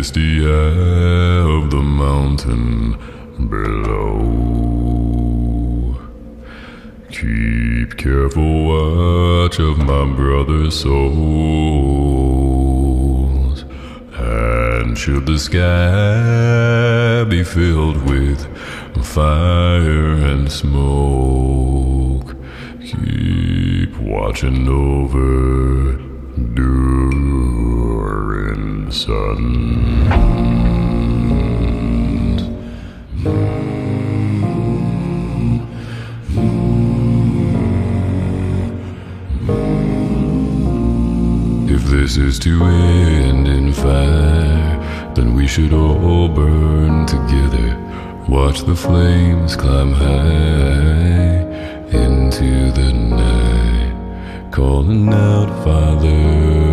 misty air of the mountain below. Keep careful watch of my brother's souls, and should the sky be filled with fire and smoke, keep watching over during sun. If this is to end in fire, then we should all burn together. Watch the flames climb high into the night, calling out, Father,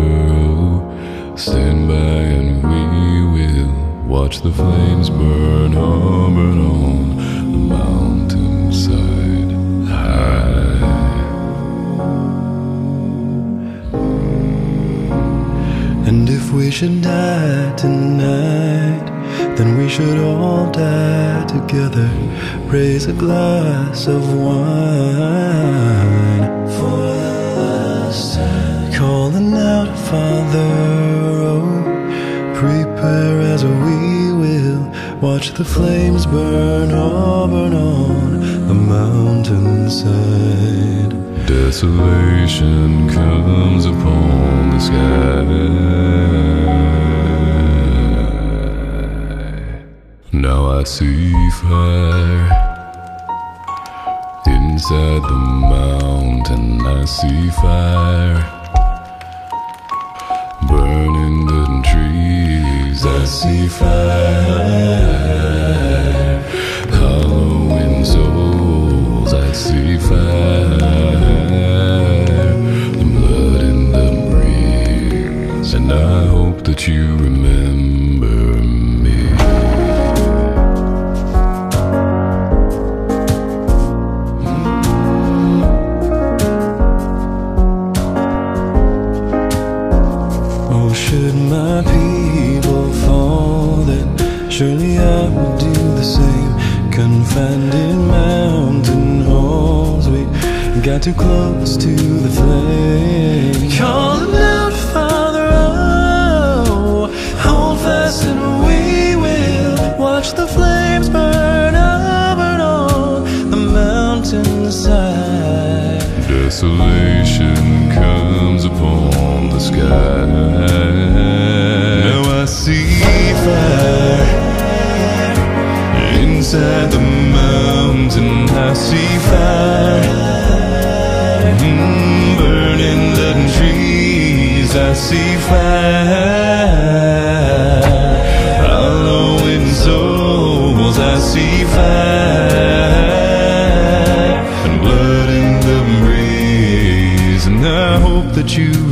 stand by and we will watch the flames burn on the mountainside high. And if we should die tonight, then we should all die together. Raise a glass of wine for the last time, calling out, Father, oh, prepare as we will watch the flames burn on the mountainside. Desolation comes upon the sky. Now I see fire inside the mountain. I see fire burning the trees. I see fire hollowing souls. I see fire, the blood in the breeze, and I hope that you remember me. Should my people fall, then surely I will do the same. Confined in mountain halls, we got too close to the flame. Calling out, Father, oh, hold fast and we will watch the flames burn on the mountainside. Desolation comes upon the sky. Now I see fire inside the mountain. I see fire burning the trees. I see fire hollowing souls. I see fire and blood in the breeze, and I hope that you